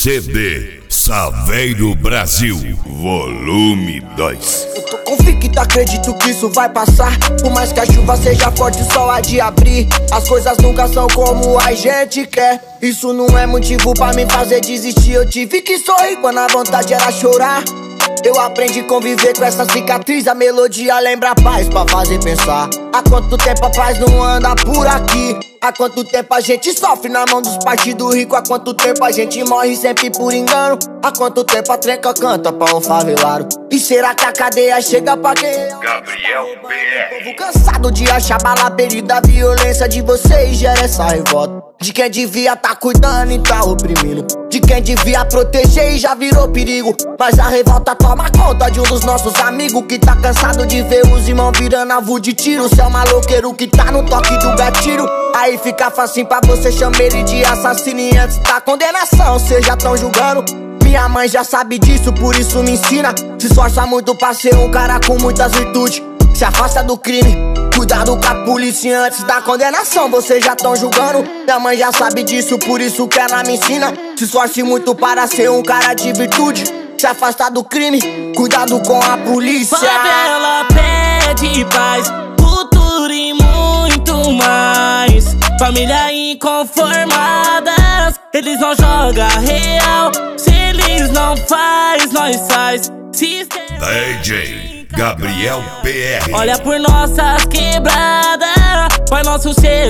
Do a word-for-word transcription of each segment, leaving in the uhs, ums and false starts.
C D Saveiro Brasil, volume dois. Eu tô convicto, acredito que isso vai passar. Por mais que a chuva seja forte, o sol há de abrir. As coisas nunca são como a gente quer. Isso não é motivo pra me fazer desistir. Eu tive que sorrir quando a vontade era chorar. Eu aprendi a conviver com essa cicatriz. A melodia lembra a paz pra fazer pensar. Há quanto tempo a paz não anda por aqui? Há quanto tempo a gente sofre na mão dos partidos ricos? Há quanto tempo a gente morre sempre por engano? Há quanto tempo a trenca canta pra um favelado? E será que a cadeia chega pra quem? Gabriel P R. Povo cansado de achar bala perdida. A violência de vocês gera essa revolta. De quem devia tá cuidando e tá oprimindo. De quem devia proteger e já virou perigo. Mas a revolta toma conta de um dos nossos amigos, que tá cansado de ver os irmãos virando alvo de tiro. Cê é um maloqueiro que tá no toque do gatilho. Aí fica facinho pra você chamar ele de assassino. E antes da condenação, cês já tão julgando. Minha mãe já sabe disso, por isso me ensina. Se esforça muito pra ser um cara com muitas virtudes. Se afasta do crime, cuidado com a polícia antes da condenação. Vocês já tão julgando. Minha mãe já sabe disso, por isso que ela me ensina. Se esforce muito para ser um cara de virtude. Se afasta do crime, cuidado com a polícia. Favela pede paz, futuro e muito mais. Família inconformadas, eles não jogam real. Se eles não faz, nós faz. Sistema D J Gabriel P R. olha por nossas quebradas, Pai nosso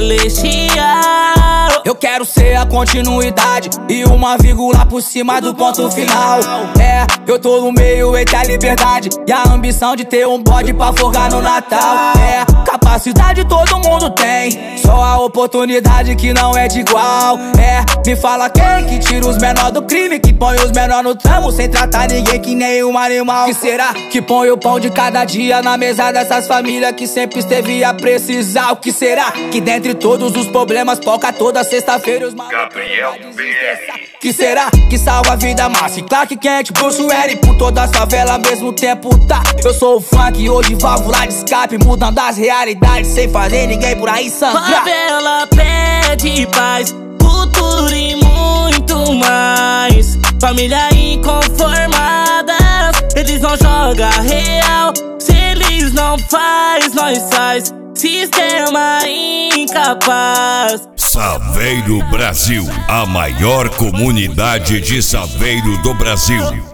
celestial. Eu quero ser a continuidade e uma vírgula por cima do ponto final. É, eu tô no meio entre a liberdade e a ambição de ter um bode pra folgar no Natal. É, capacidade todo mundo tem, só a oportunidade que não é de igual. É, me fala quem que tira os menor do crime, que põe os menor no trampo sem tratar ninguém que nem um animal. Que será que põe o pão de cada dia na mesa dessas famílias que sempre esteve a precisar? O que será que dentre todos os problemas foca toda sexta-feira os Gabriel P R. Que será que salva a vida massa? E Clark Kent, Bruce Wayne, por toda a favela ao mesmo tempo, tá? Eu sou o funk, hoje válvula de escape, mudando as realidades sem fazer ninguém por aí sangrar. Favela pede paz, futuro e muito mais. Família inconformadas, eles não jogam real. Se eles não faz, nós faz. Sistema incapaz. Saveiro Brasil, a maior comunidade de Saveiro do Brasil.